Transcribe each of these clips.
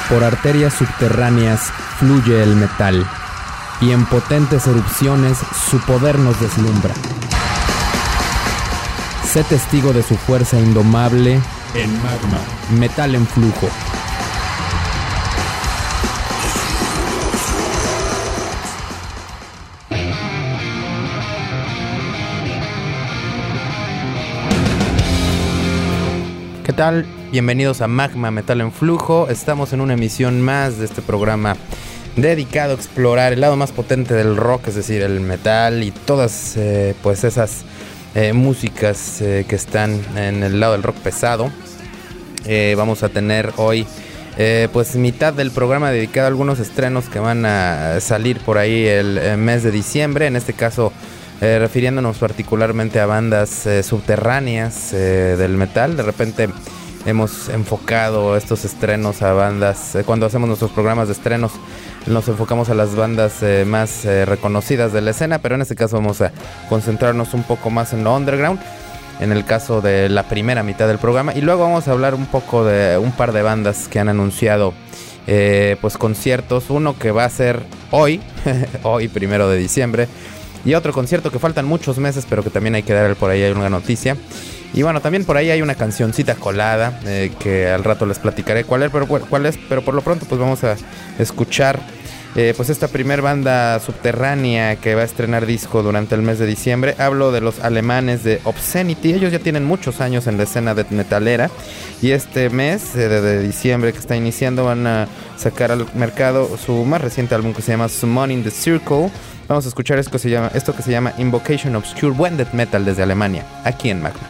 Por arterias subterráneas fluye el metal, y en potentes erupciones su poder nos deslumbra. Sé testigo de su fuerza indomable en Magma, Metal en Flujo. ¿Qué tal? Bienvenidos a Magma, Metal en Flujo. Estamos en una emisión más de este programa dedicado a explorar el lado más potente del rock, es decir, el metal y todas pues esas músicas que están en el lado del rock pesado. Vamos a tener hoy pues mitad del programa dedicado a algunos estrenos que van a salir por ahí el mes de diciembre. En este caso refiriéndonos particularmente a bandas subterráneas del metal. De repente hemos enfocado estos estrenos a bandas, cuando hacemos nuestros programas de estrenos nos enfocamos a las bandas más reconocidas de la escena, pero en este caso vamos a concentrarnos un poco más en lo underground, en el caso de la primera mitad del programa, y luego vamos a hablar un poco de un par de bandas que han anunciado pues conciertos. Uno que va a ser hoy, hoy 1 de diciembre, y otro concierto que faltan muchos meses, pero que también hay que dar por ahí una noticia. Y bueno, también por ahí hay una cancioncita colada que al rato les platicaré cuál es, pero por lo pronto pues vamos a escuchar pues esta primer banda subterránea que va a estrenar disco durante el mes de diciembre. Hablo de los alemanes de Obscenity. Ellos ya tienen muchos años en la escena death metalera, y este mes de diciembre que está iniciando van a sacar al mercado su más reciente álbum que se llama Summoning the Circle. Vamos a escuchar esto que se llama Invocation Obscure, buen death metal desde Alemania, aquí en Magma.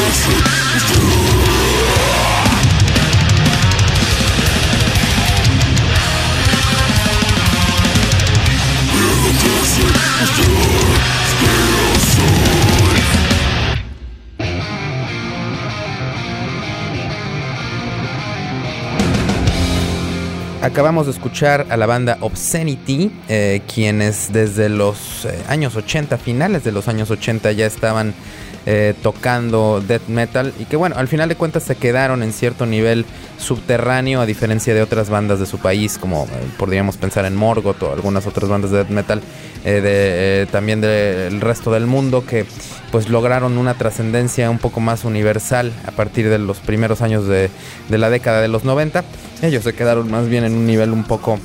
Acabamos de escuchar a la banda Obscenity, quienes desde los años 80, finales de los años 80 ya estaban tocando death metal y que bueno, al final de cuentas se quedaron en cierto nivel subterráneo a diferencia de otras bandas de su país, como podríamos pensar en Morgoth o algunas otras bandas de death metal también del resto del mundo que pues lograron una trascendencia un poco más universal a partir de los primeros años de la década de los 90. Ellos se quedaron más bien en un nivel un poco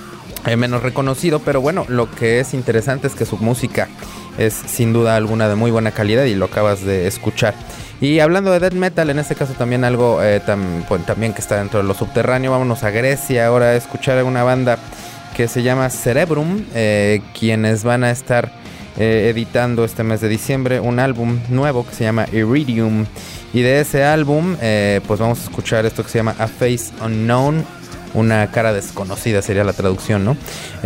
menos reconocido, pero bueno, lo que es interesante es que su música es sin duda alguna de muy buena calidad y lo acabas de escuchar. Y hablando de death metal, en este caso también algo también que está dentro de lo subterráneo, vámonos a Grecia ahora a escuchar a una banda que se llama Cerebrum, quienes van a estar editando este mes de diciembre un álbum nuevo que se llama Iridium. Y de ese álbum, pues vamos a escuchar esto que se llama A Face Unknown, una cara desconocida sería la traducción, ¿no?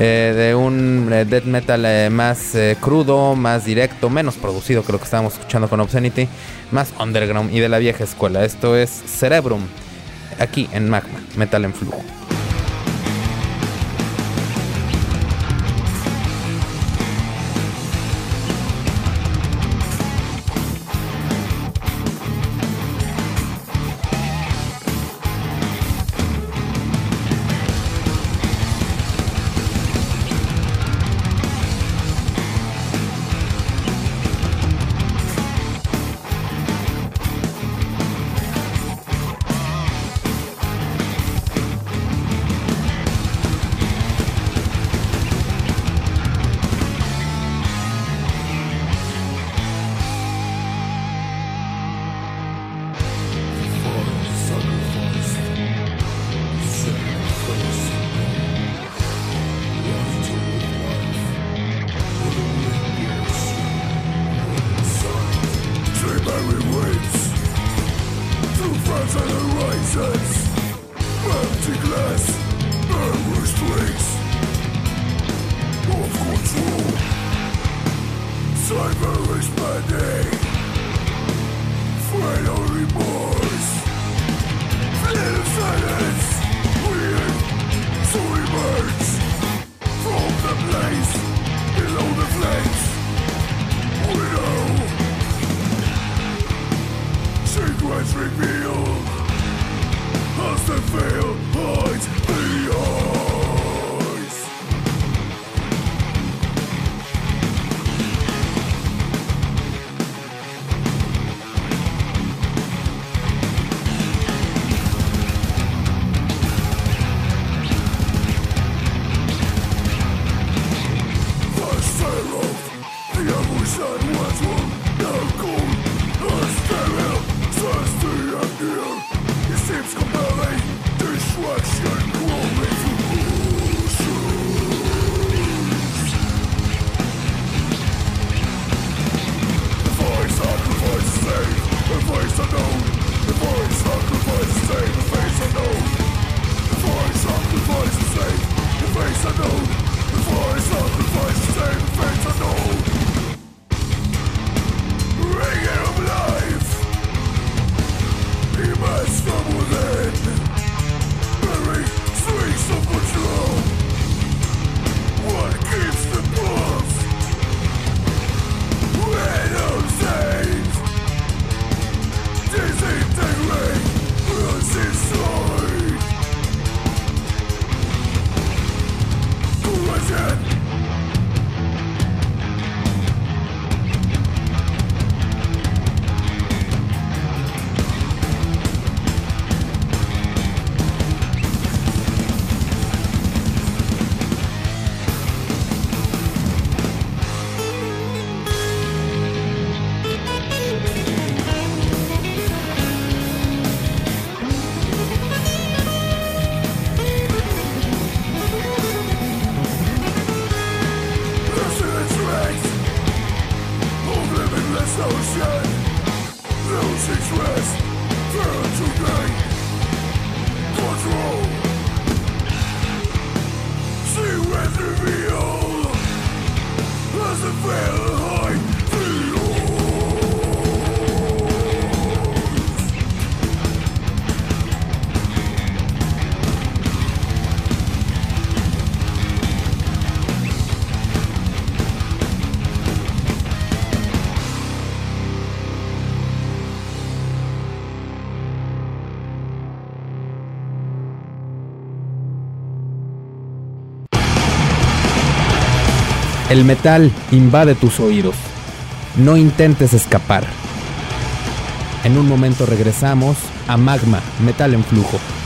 De un death metal más crudo, más directo, menos producido que lo que estábamos escuchando con Obscenity, más underground y de la vieja escuela. Esto es Cerebrum, aquí en Magma, Metal en Flujo. Seems compelling, destruction crawling through El metal invade tus oídos. No intentes escapar. En un momento regresamos a Magma, Metal en Flujo.